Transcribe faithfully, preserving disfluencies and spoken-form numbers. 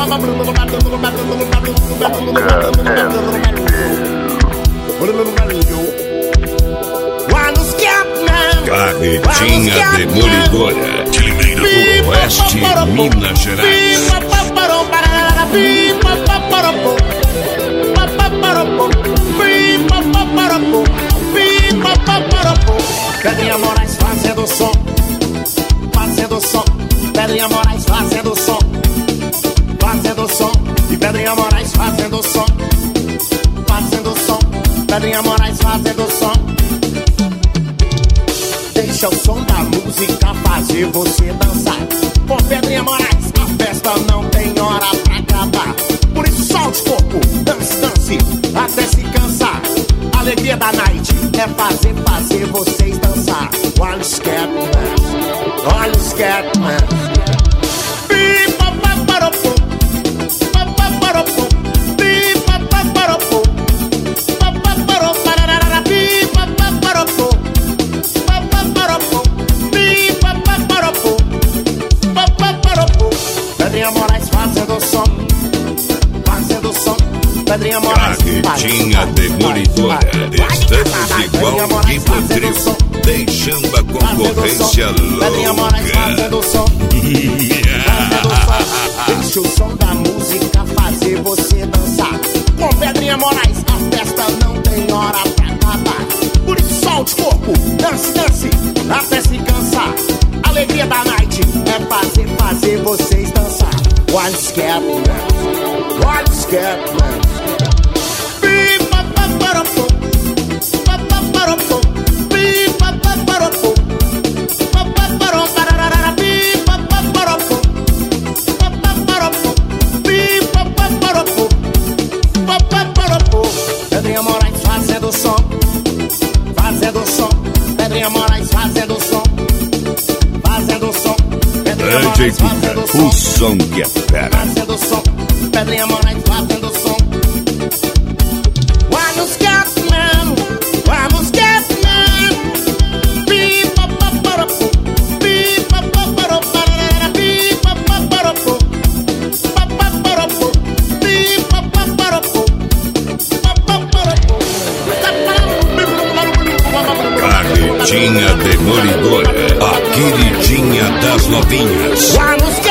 Carretinha demolidora, Limeira do Oeste, Minas Gerais. Pedrinha Moraes fazendo som, fazendo som. Pedrinha Moraes fazendo som, fazendo som. E Pedrinha Moraes fazendo som, fazendo som. Pedrinha Moraes fazendo som. Deixa o som da música fazer você dançar. Com Pedrinha Moraes a festa não tem hora pra acabar. Por isso solte o corpo, dance, dance, até se cansar. A alegria da night é fazer, fazer vocês dançar. Olha os Scatman, olha os Scatman. Pedrinha Moraes fazendo som, fazendo som. Pedrinha Moraes Carretinha demolidora. Estamos igual Rivotril, deixando a concorrência louca. Pedrinha Moraes fazendo som, fazendo som. Deixa o som da música fazer você dançar. Com Pedrinha Moraes a festa não tem hora pra acabar. Por isso solte o corpo, dance, dance, até se cansar. A alegria da night é fazer, fazer vocês dançar. One Scatman, one Scatman. Pedrinha Moraes fazendo som, fazendo som. Pedrinha Moraes fazendo som, fazendo som. Pedrinha Moraes fazendo som, o som que é fera. Fazendo som, Pedrinha Moraes fazendo som. Vamos Scatman, vamos Scatman. Pipa paparapu, pipa paparapu, pipa paparapu, paparapu, pipa paparapu, paparapu. Carretinha demolidora, a queridinha das novinhas. Vamos